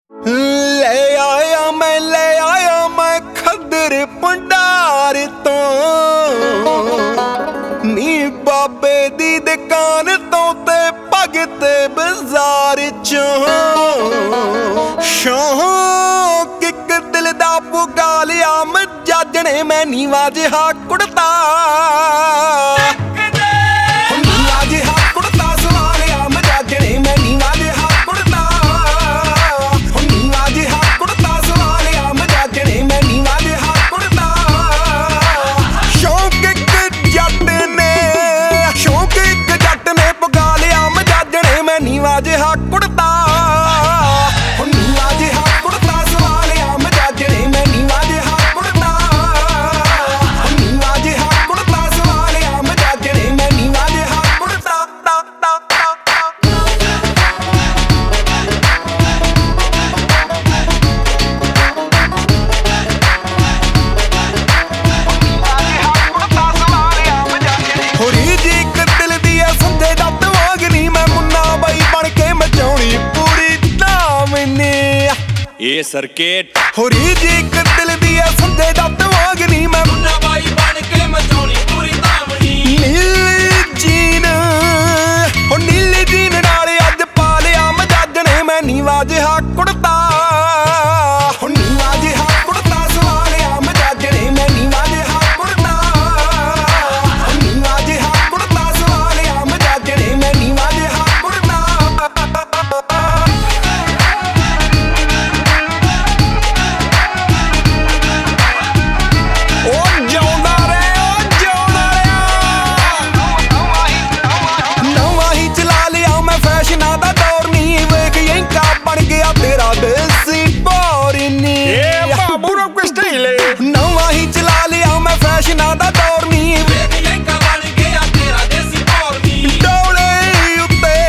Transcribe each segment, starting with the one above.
ਲੈ ਆਇਆ ਮੈਂ ਖੱਦਰ ਭੰਡਾਰ ਤੋਂ ਨੀ ਬਾਬੇ ਦੀ ਦੁਕਾਨ ਤੋਂ ਤੇ ਭਗਤ ਬਾਜ਼ਾਰ ਚੋਂ ਸ਼ੌਂਕ ਇੱਕ ਦਿਲ ਦਾ ਪੁਗਾ ਲਿਆ ਮਜਾਜਣੇ ਮੈਂ ਨੀਵਾਂ ਜਿਹਾ ਕੁੜਤਾ ਜਿਹਾ ਕੁੜਤਾ ਨੀਵਾਂ ਜਿਹਾ ਕੁੜਤਾ ਸਵਾ ਲਿਆ ਮਜਾਜਣੇ ਮੈਂ ਨੀਵਾਂ ਜਿਹਾ ਕੁੜਤਾ ਨੀਵਾਂ ਜਿਹਾ ਕੁੜਤਾ ਸਵਾ ਲਿਆ ਮਜਾਜਣੇ ਮੈਂ ਨੀਵਾਂ ਜਿਹਾ ਕੁੜਤਾ ਹੋਰੀ ਜੀ ਇੱਕ ਦਿਲ ਦੀ ਐ ਸੰਦੇ ਜੱਟ ਵਾਂਗਨੀ ਮੈਂ ਮੁੰਨਾ ਬਾਈ ਬਣ ਕੇ ਮਚਾਉਣੀ ਪੂਰੀ ਧਾਮਨੀ ਇਹ ਸਰਕੇਟ ਹੋਰੀ ਜੀ ਇੱਕ ਦਿਲ ਦੀ ਐ ਸੰਦੇ ਜੱਟ ਵਾਂਗਨੀ ਮੈਂ ਮੁੰਨਾ ਬਾਈ ਬਣ ਕੇ ਮਚਾਉਣੀ ਪੂਰੀ ਧਾਮਨੀ ਨੀਲੀ ਜੀਨ ਨਾਲ ਅੱਜ ਪਾ ਲਿਆ ਮਜਾਜਣੇ ਮੈਂ ਨੀਵਾਂ ਜਿਹਾ ਕੁੜਤਾ ਨੀਵਾਂ ਜਿਹਾ ਕੁੜਤਾ ਸਵਾ ਲਿਆ ਮਜਾਜਣੇ ਮੈਂ ਨੀਵਾਂ ਜਿਹਾ ਕੁੜਤਾ ਨੀਵਾਂ ਜਿਹਾ ਕੁੜਤਾ ਸਵਾ ਲਿਆ ਮਜਾਜਣੇ ਮੈਂ ਨੀਵਾਂ ਜਿਹਾ ਕੁੜਤਾ ਉਹ ਜਿਉਂਦਾ ਰਿਹਾ ਨਵਾਂ ਹੀ ਚਲਾ ਲਿਆ ਮੈਂ ਫੈਸ਼ਨਾਂ ਦਾ ਦੌਰ ਨਹੀਂ ਵੇਖ ਯੰਕਾ ਬਣ ਗਿਆ ਤੇਰਾ ਦੇਸੀ ਪੌਰੀਨੀ ਬਾਬੂ ਨੂੰ ਕੋਈ ਸਟਾਈਲ ਨਵਾਂ ਹੀ ਚਲਾ ਲਿਆ ਮੈਂ ਫੈਸ਼ਨਾਂ ਦਾ ਦੌਰ ਨਹੀਂ ਵੇਖ ਯੰਕਾ ਬਣ ਗਿਆ ਤੇਰਾ ਦੇਸੀ ਪੌਰੀਨੀ ਡੌਲੇ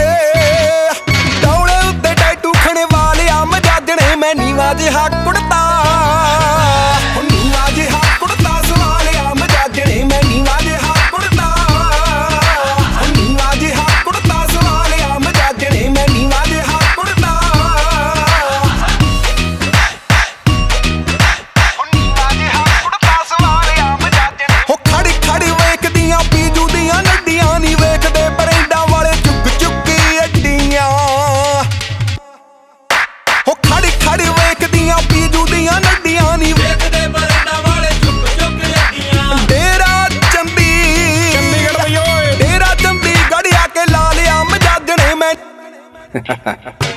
ਉੱਤੇ ਟੈਟੂ ਖਣੇ ਵਾਲਿਆ ਮਜਾਜਣੇ ਮੈਂ ਨੀਵਾਂ ਜਿਹਾ ਕੁੜਤਾ ਨੀਵਾਂ ਜਿਹਾ ਕੁੜਤਾ ਸਵਾ ਲਿਆ ਮਜਾਜਣੇ ਮੈਂ ਨੀਵਾਂ ਜਿਹਾ ਕੁੜਤਾ ਨੀਵਾਂ ਜਿਹਾ ਕੁੜਤਾ ਸਵਾ ਲਿਆ ਮਜਾਜਣੇ ਮੈਂ ਨੀਵਾਂ ਜਿਹਾ ਕੁੜਤਾ ਨੀਵਾਂ ਜਿਹਾ ਕੁੜਤਾ ਸਵਾ ਲਿਆ ਮਜਾਜਣੇ ਹੋ ਖੜੀ ਵੇਖਦੀਆਂ ਪੀਜੂ ਦੀਆਂ ਨੱਡੀਆਂ ਨਹੀਂ ਵੇਖਦੇ ਬਰੈਂਡਾਂ ਵਾਲੇ ਚੁੱਕ ਅੱਡੀਆਂ ਹੋ ਖੜੀ ਵੇਖਦੀਆਂ ਪੀਜੂ ਦੀਆਂ ਨੱਡੀਆਂ ਨਹੀਂ ਵੇਖਦੇ ਬਰੈਂਡਾਂ ਵਾਲੇ ਚੁੱਕ ਅੱਡੀਆਂ ਡੇਰਾ ਚੰਡੀਗੜ੍ਹ ਆ ਕੇ ਲਾ ਲਿਆ ਮਜਾਜਣੇ ਮੈਂ